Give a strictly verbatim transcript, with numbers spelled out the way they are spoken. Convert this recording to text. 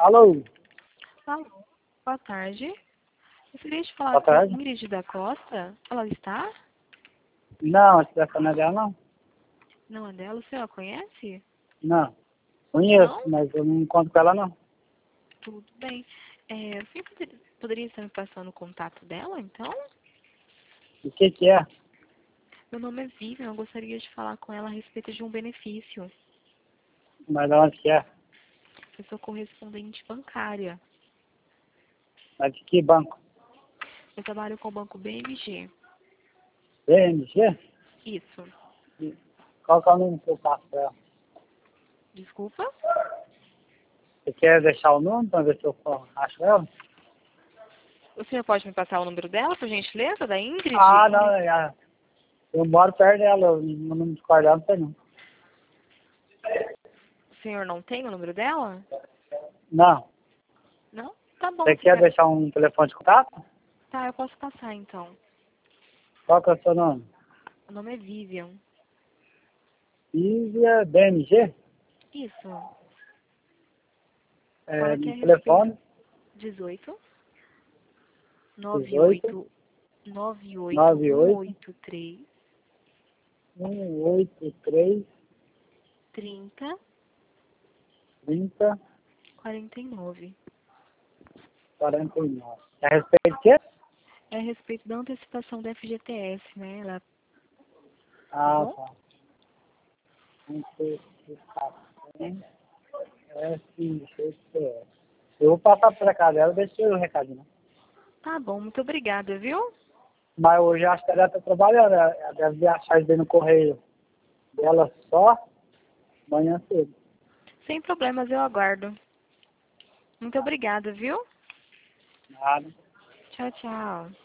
Alô? Alô, boa tarde. Eu queria te falar Boa com a tarde. Ingrid da Costa. Ela está? Não, esse telefone é dela, não? Não é dela? O senhor a conhece? Não. Conheço, Não? mas eu não encontro com ela, não. Tudo bem. É, o senhor poderia, poderia estar me passando o contato dela, então? O que que é? Meu nome é Vivian, eu gostaria de falar com ela a respeito de um benefício. Mas onde que é? Eu sou correspondente bancária. Mas de que banco? Eu trabalho com o banco B M G. B M G? Isso. Qual que é o número que eu passo pra ela? Desculpa? Você quer deixar o número pra ver se eu acho ela? O senhor pode me passar o número dela, por gentileza, da Ingrid? Ah, Ingrid? não, é, eu moro perto dela, eu não não me discordo dela, não tem não. O senhor não tem o número dela? Não. Não? Tá bom, Você se quer quer. deixar um telefone de contato? Tá, eu posso passar então. Qual que é o seu nome? O nome é Vivian. Ívia B M G? Isso. É, Fala que no é a respeito. telefone dezoito, nove dezoito, oito, nove oito nove um oito, oito três, um oito três, trinta, trinta, quarenta e nove. quarenta e nove. É a respeito de quê? É a respeito da antecipação da F G T S, né? Ela, tá Ah, bom? tá. Antecipação F G T S. Eu vou passar para casa dela, deixa eu o recadinho. Tá bom, muito obrigada, viu? Mas hoje acho que ela está trabalhando, ela deve achar isso aí no correio dela só amanhã cedo. Sem problemas, eu aguardo. Muito obrigada, viu? Nada. Tchau, tchau.